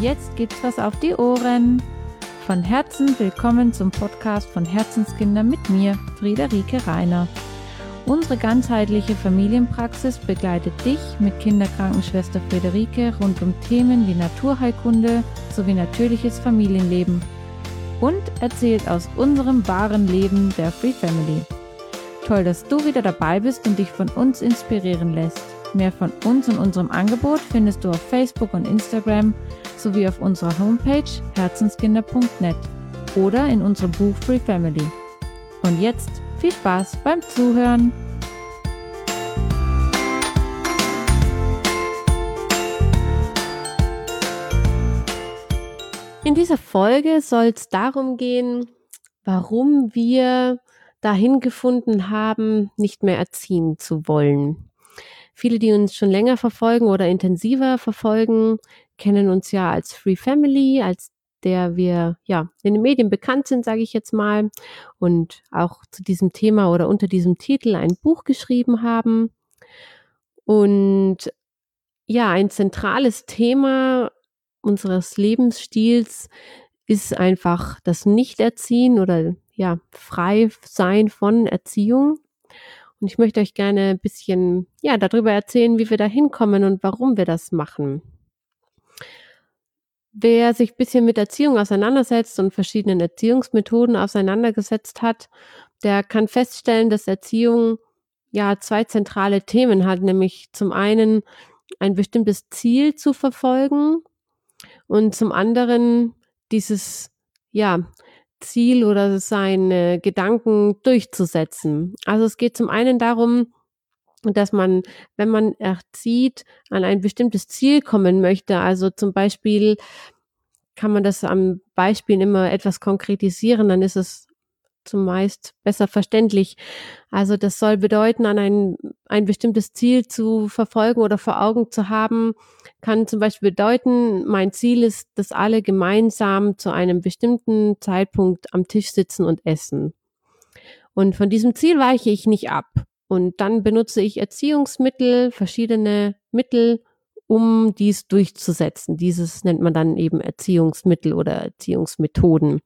jetzt gibt's was auf die Ohren. Von Herzen willkommen zum Podcast von Herzenskinder mit mir, Friederike Reiner. Unsere ganzheitliche Familienpraxis begleitet dich mit Kinderkrankenschwester Friederike rund um Themen wie Naturheilkunde sowie natürliches Familienleben und erzählt aus unserem wahren Leben der Free Family. Toll, dass du wieder dabei bist und dich von uns inspirieren lässt. Mehr von uns und unserem Angebot findest du auf Facebook und Instagram sowie auf unserer Homepage herzenskinder.net oder in unserem Buch Free Family. Und jetzt viel Spaß beim Zuhören! In dieser Folge soll es darum gehen, warum wir dahin gefunden haben, nicht mehr erziehen zu wollen. Viele, die uns schon länger verfolgen oder intensiver verfolgen, kennen uns ja als Free Family, als der wir ja in den Medien bekannt sind, sage ich jetzt mal, und auch zu diesem Thema oder unter diesem Titel ein Buch geschrieben haben. Und ja, ein zentrales Thema unseres Lebensstils ist einfach das Nichterziehen oder ja, frei sein von Erziehung. Und ich möchte euch gerne ein bisschen darüber erzählen, wie wir da hinkommen und warum wir das machen. Wer sich ein bisschen mit Erziehung auseinandersetzt und verschiedenen Erziehungsmethoden auseinandergesetzt hat, der kann feststellen, dass Erziehung ja 2 zentrale Themen hat, nämlich zum einen ein bestimmtes Ziel zu verfolgen und zum anderen dieses Ziel oder seine Gedanken durchzusetzen. Also es geht zum einen darum, dass man, wenn man erzieht, an ein bestimmtes Ziel kommen möchte. Also zum Beispiel kann man das am Beispiel immer etwas konkretisieren, dann ist es zumeist besser verständlich. Also das soll bedeuten, an ein bestimmtes Ziel zu verfolgen oder vor Augen zu haben, kann zum Beispiel bedeuten, mein Ziel ist, dass alle gemeinsam zu einem bestimmten Zeitpunkt am Tisch sitzen und essen. Und von diesem Ziel weiche ich nicht ab. Und dann benutze ich Erziehungsmittel, verschiedene Mittel, um dies durchzusetzen. Dieses nennt man dann eben Erziehungsmittel oder Erziehungsmethoden.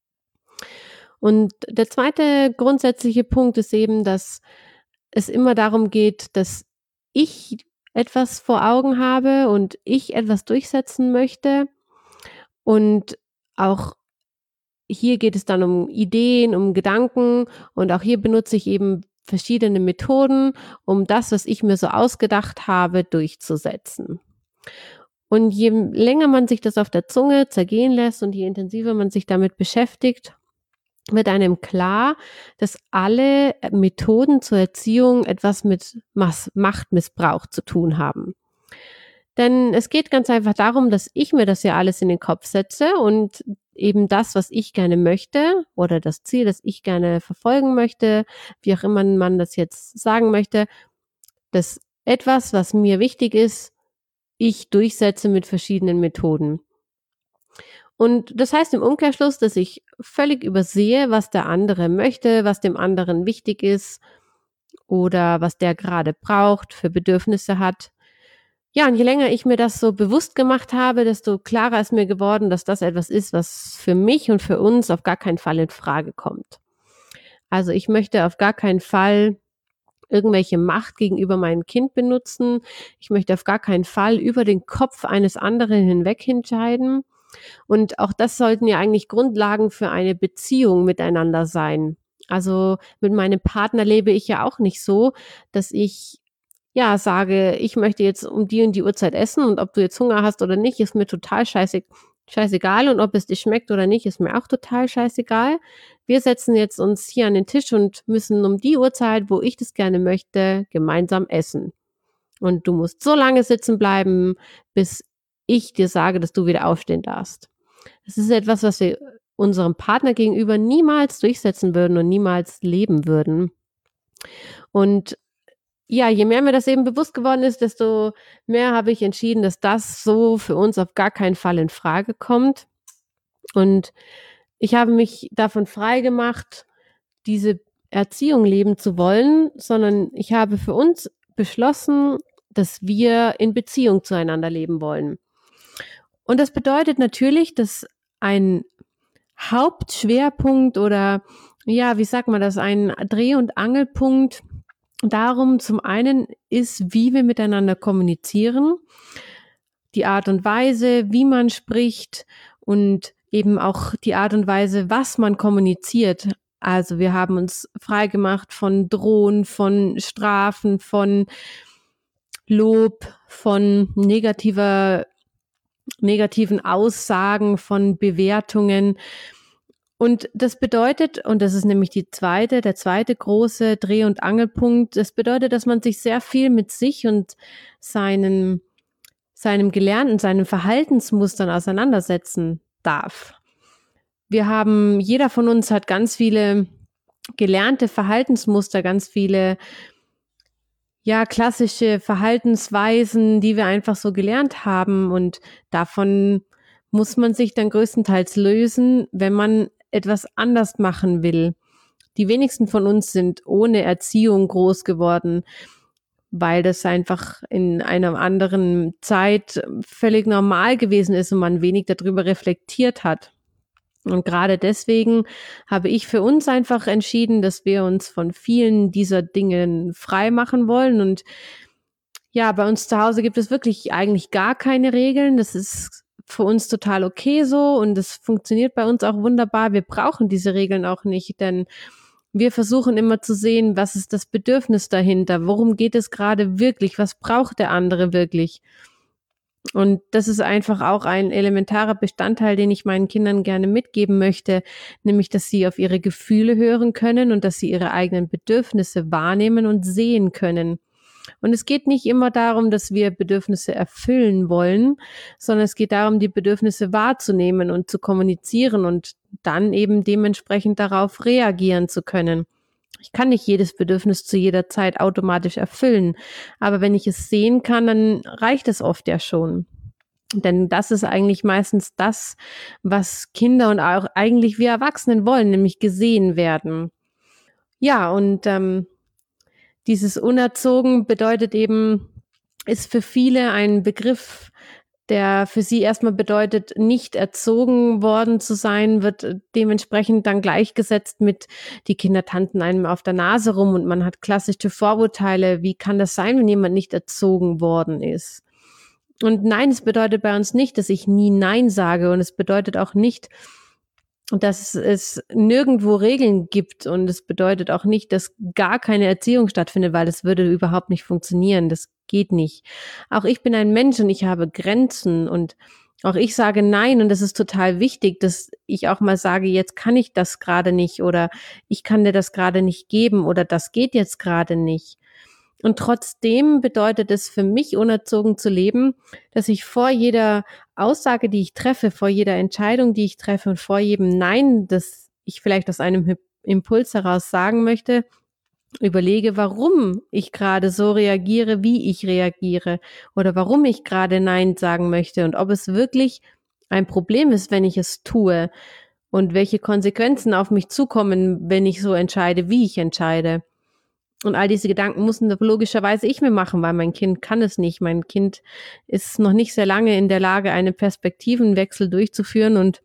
Und der zweite grundsätzliche Punkt ist eben, dass es immer darum geht, dass ich etwas vor Augen habe und ich etwas durchsetzen möchte. Und auch hier geht es dann um Ideen, um Gedanken und auch hier benutze ich eben verschiedene Methoden, um das, was ich mir so ausgedacht habe, durchzusetzen. Und je länger man sich das auf der Zunge zergehen lässt und je intensiver man sich damit beschäftigt, wird einem klar, dass alle Methoden zur Erziehung etwas mit Machtmissbrauch zu tun haben. Denn es geht ganz einfach darum, dass ich mir das ja alles in den Kopf setze und eben das, was ich gerne möchte oder das Ziel, das ich gerne verfolgen möchte, wie auch immer man das jetzt sagen möchte, dass etwas, was mir wichtig ist, ich durchsetze mit verschiedenen Methoden. Und das heißt im Umkehrschluss, dass ich völlig übersehe, was der andere möchte, was dem anderen wichtig ist oder was der gerade braucht, für Bedürfnisse hat. Ja, und je länger ich mir das so bewusst gemacht habe, desto klarer ist mir geworden, dass das etwas ist, was für mich und für uns auf gar keinen Fall in Frage kommt. Also ich möchte auf gar keinen Fall irgendwelche Macht gegenüber meinem Kind benutzen. Ich möchte auf gar keinen Fall über den Kopf eines anderen hinweg entscheiden. Und auch das sollten ja eigentlich Grundlagen für eine Beziehung miteinander sein. Also mit meinem Partner lebe ich ja auch nicht so, dass ich sage, ich möchte jetzt um die und die Uhrzeit essen und ob du jetzt Hunger hast oder nicht, ist mir total scheißegal und ob es dir schmeckt oder nicht, ist mir auch total scheißegal. Wir setzen jetzt uns hier an den Tisch und müssen um die Uhrzeit, wo ich das gerne möchte, gemeinsam essen. Und du musst so lange sitzen bleiben, bis ich dir sage, dass du wieder aufstehen darfst. Das ist etwas, was wir unserem Partner gegenüber niemals durchsetzen würden und niemals leben würden. Und ja, je mehr mir das eben bewusst geworden ist, desto mehr habe ich entschieden, dass das so für uns auf gar keinen Fall in Frage kommt. Und ich habe mich davon frei gemacht, diese Erziehung leben zu wollen, sondern ich habe für uns beschlossen, dass wir in Beziehung zueinander leben wollen. Und das bedeutet natürlich, dass ein Hauptschwerpunkt oder ja, wie sagt man das, ein Dreh- und Angelpunkt darum zum einen ist, wie wir miteinander kommunizieren, die Art und Weise, wie man spricht und eben auch die Art und Weise, was man kommuniziert. Also wir haben uns freigemacht von Drohen, von Strafen, von Lob, von negativen Aussagen, von Bewertungen. Und das bedeutet, und das ist nämlich der zweite große Dreh- und Angelpunkt, das bedeutet, dass man sich sehr viel mit sich und seinem Gelernten, seinen Verhaltensmustern auseinandersetzen darf. Jeder von uns hat ganz viele gelernte Verhaltensmuster, ganz viele ja, klassische Verhaltensweisen, die wir einfach so gelernt haben, und davon muss man sich dann größtenteils lösen, wenn man etwas anders machen will. Die wenigsten von uns sind ohne Erziehung groß geworden, weil das einfach in einer anderen Zeit völlig normal gewesen ist und man wenig darüber reflektiert hat. Und gerade deswegen habe ich für uns einfach entschieden, dass wir uns von vielen dieser Dingen frei machen wollen. Und ja, bei uns zu Hause gibt es wirklich eigentlich gar keine Regeln. Das ist für uns total okay so und es funktioniert bei uns auch wunderbar. Wir brauchen diese Regeln auch nicht, denn wir versuchen immer zu sehen, was ist das Bedürfnis dahinter? Worum geht es gerade wirklich? Was braucht der andere wirklich? Und das ist einfach auch ein elementarer Bestandteil, den ich meinen Kindern gerne mitgeben möchte, nämlich, dass sie auf ihre Gefühle hören können und dass sie ihre eigenen Bedürfnisse wahrnehmen und sehen können. Und es geht nicht immer darum, dass wir Bedürfnisse erfüllen wollen, sondern es geht darum, die Bedürfnisse wahrzunehmen und zu kommunizieren und dann eben dementsprechend darauf reagieren zu können. Ich kann nicht jedes Bedürfnis zu jeder Zeit automatisch erfüllen, aber wenn ich es sehen kann, dann reicht es oft ja schon. Denn das ist eigentlich meistens das, was Kinder und auch eigentlich wir Erwachsenen wollen, nämlich gesehen werden. Ja, und dieses Unerzogen bedeutet eben, ist für viele ein Begriff, der für sie erstmal bedeutet, nicht erzogen worden zu sein, wird dementsprechend dann gleichgesetzt mit, die Kinder tanzen einem auf der Nase rum und man hat klassische Vorurteile. Wie kann das sein, wenn jemand nicht erzogen worden ist? Und nein, es bedeutet bei uns nicht, dass ich nie Nein sage, und es bedeutet auch nicht, dass es nirgendwo Regeln gibt, und es bedeutet auch nicht, dass gar keine Erziehung stattfindet, weil das würde überhaupt nicht funktionieren. Das geht nicht. Auch ich bin ein Mensch und ich habe Grenzen und auch ich sage Nein, und das ist total wichtig, dass ich auch mal sage, jetzt kann ich das gerade nicht oder ich kann dir das gerade nicht geben oder das geht jetzt gerade nicht. Und trotzdem bedeutet es für mich, unerzogen zu leben, dass ich vor jeder Aussage, die ich treffe, vor jeder Entscheidung, die ich treffe und vor jedem Nein, das ich vielleicht aus einem Impuls heraus sagen möchte, überlege, warum ich gerade so reagiere, wie ich reagiere, oder warum ich gerade Nein sagen möchte und ob es wirklich ein Problem ist, wenn ich es tue, und welche Konsequenzen auf mich zukommen, wenn ich so entscheide, wie ich entscheide. Und all diese Gedanken mussten logischerweise ich mir machen, weil mein Kind kann es nicht. Mein Kind ist noch nicht sehr lange in der Lage, einen Perspektivenwechsel durchzuführen, und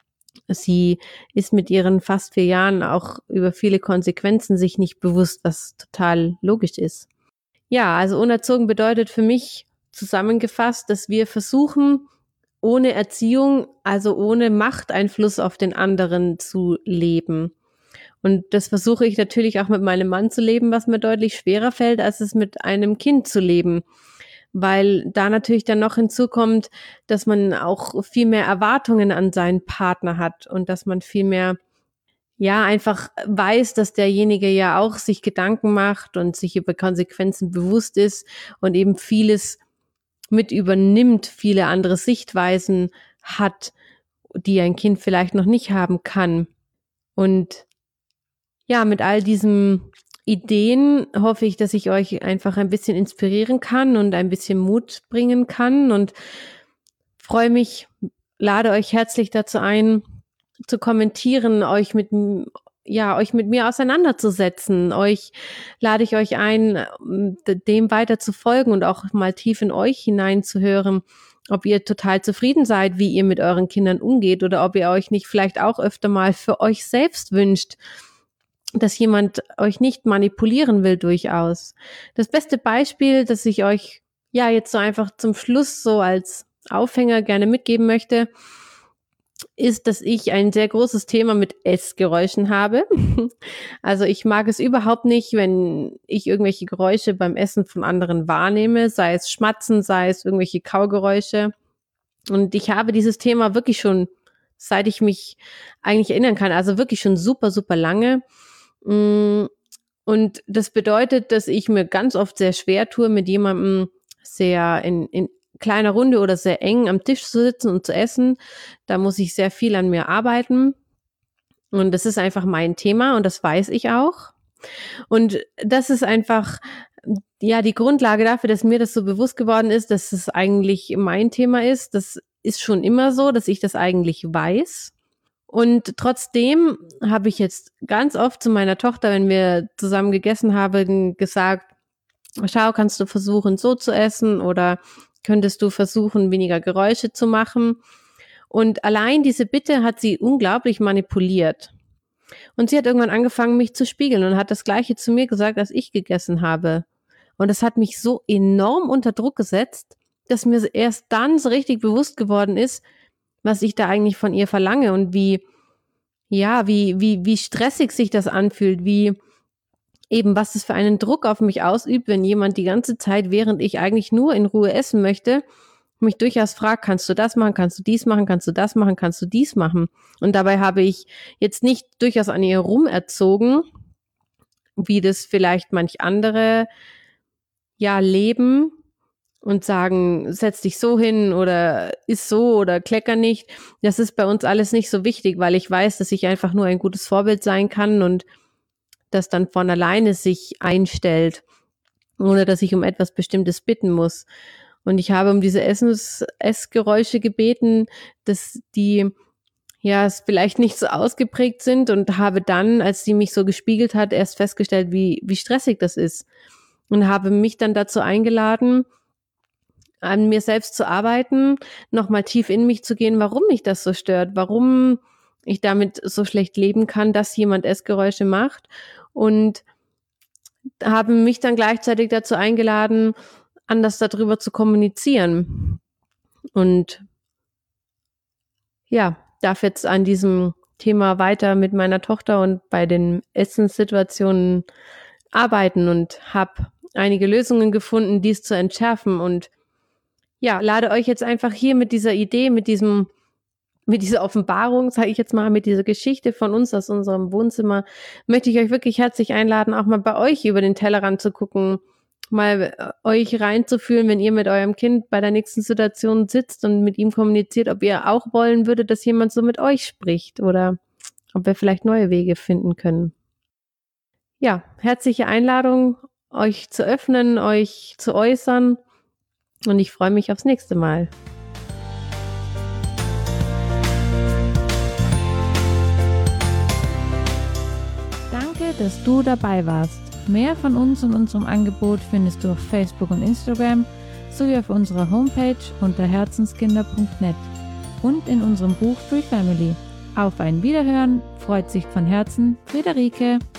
sie ist mit ihren fast 4 Jahren auch über viele Konsequenzen sich nicht bewusst, was total logisch ist. Ja, also unerzogen bedeutet für mich zusammengefasst, dass wir versuchen, ohne Erziehung, also ohne Machteinfluss auf den anderen zu leben. Und das versuche ich natürlich auch mit meinem Mann zu leben, was mir deutlich schwerer fällt, als es mit einem Kind zu leben. Weil da natürlich dann noch hinzukommt, dass man auch viel mehr Erwartungen an seinen Partner hat und dass man viel mehr, ja, einfach weiß, dass derjenige ja auch sich Gedanken macht und sich über Konsequenzen bewusst ist und eben vieles mit übernimmt, viele andere Sichtweisen hat, die ein Kind vielleicht noch nicht haben kann. Und ja, mit all diesen Ideen hoffe ich, dass ich euch einfach ein bisschen inspirieren kann und ein bisschen Mut bringen kann, und freue mich, lade euch herzlich dazu ein, zu kommentieren, euch mit mir auseinanderzusetzen. Lade ich euch ein, dem weiter zu folgen und auch mal tief in euch hineinzuhören, ob ihr total zufrieden seid, wie ihr mit euren Kindern umgeht oder ob ihr euch nicht vielleicht auch öfter mal für euch selbst wünscht, dass jemand euch nicht manipulieren will durchaus. Das beste Beispiel, das ich euch ja jetzt so einfach zum Schluss so als Aufhänger gerne mitgeben möchte, ist, dass ich ein sehr großes Thema mit Essgeräuschen habe. Also ich mag es überhaupt nicht, wenn ich irgendwelche Geräusche beim Essen von anderen wahrnehme, sei es Schmatzen, sei es irgendwelche Kaugeräusche. Und ich habe dieses Thema wirklich schon, seit ich mich eigentlich erinnern kann, also wirklich schon super, super lange. Und das bedeutet, dass ich mir ganz oft sehr schwer tue, mit jemandem sehr in kleiner Runde oder sehr eng am Tisch zu sitzen und zu essen. Da muss ich sehr viel an mir arbeiten. Und das ist einfach mein Thema und das weiß ich auch. Und das ist einfach, ja, die Grundlage dafür, dass mir das so bewusst geworden ist, dass es eigentlich mein Thema ist. Das ist schon immer so, dass ich das eigentlich weiß. Und trotzdem habe ich jetzt ganz oft zu meiner Tochter, wenn wir zusammen gegessen haben, gesagt, schau, kannst du versuchen, so zu essen oder könntest du versuchen, weniger Geräusche zu machen? Und allein diese Bitte hat sie unglaublich manipuliert. Und sie hat irgendwann angefangen, mich zu spiegeln und hat das Gleiche zu mir gesagt, als ich gegessen habe. Und das hat mich so enorm unter Druck gesetzt, dass mir erst dann so richtig bewusst geworden ist, was ich da eigentlich von ihr verlange und wie stressig sich das anfühlt, was es für einen Druck auf mich ausübt, wenn jemand die ganze Zeit, während ich eigentlich nur in Ruhe essen möchte, mich durchaus fragt, kannst du das machen, kannst du dies machen, kannst du das machen, kannst du dies machen? Und dabei habe ich jetzt nicht durchaus an ihr rumerzogen, wie das vielleicht manch andere leben und sagen, setz dich so hin oder iss so oder klecker nicht. Das ist bei uns alles nicht so wichtig, weil ich weiß, dass ich einfach nur ein gutes Vorbild sein kann und das dann von alleine sich einstellt, ohne dass ich um etwas Bestimmtes bitten muss. Und ich habe um diese Essgeräusche gebeten, dass die vielleicht nicht so ausgeprägt sind und habe dann, als sie mich so gespiegelt hat, erst festgestellt, wie stressig das ist. Und habe mich dann dazu eingeladen, an mir selbst zu arbeiten, nochmal tief in mich zu gehen, warum mich das so stört, warum ich damit so schlecht leben kann, dass jemand Essgeräusche macht. Und habe mich dann gleichzeitig dazu eingeladen, anders darüber zu kommunizieren. Und darf jetzt an diesem Thema weiter mit meiner Tochter und bei den Essenssituationen arbeiten und habe einige Lösungen gefunden, dies zu entschärfen und lade euch jetzt einfach hier mit dieser Idee, mit dieser Offenbarung, sage ich jetzt mal, mit dieser Geschichte von uns aus unserem Wohnzimmer, möchte ich euch wirklich herzlich einladen, auch mal bei euch über den Tellerrand zu gucken, mal euch reinzufühlen, wenn ihr mit eurem Kind bei der nächsten Situation sitzt und mit ihm kommuniziert, ob ihr auch wollen würdet, dass jemand so mit euch spricht oder ob wir vielleicht neue Wege finden können. Ja, herzliche Einladung, euch zu öffnen, euch zu äußern und ich freue mich aufs nächste Mal. Danke, dass du dabei warst. Mehr von uns und unserem Angebot findest du auf Facebook und Instagram sowie auf unserer Homepage unter herzenskinder.net und in unserem Buch Free Family. Auf ein Wiederhören, freut sich von Herzen Friederike.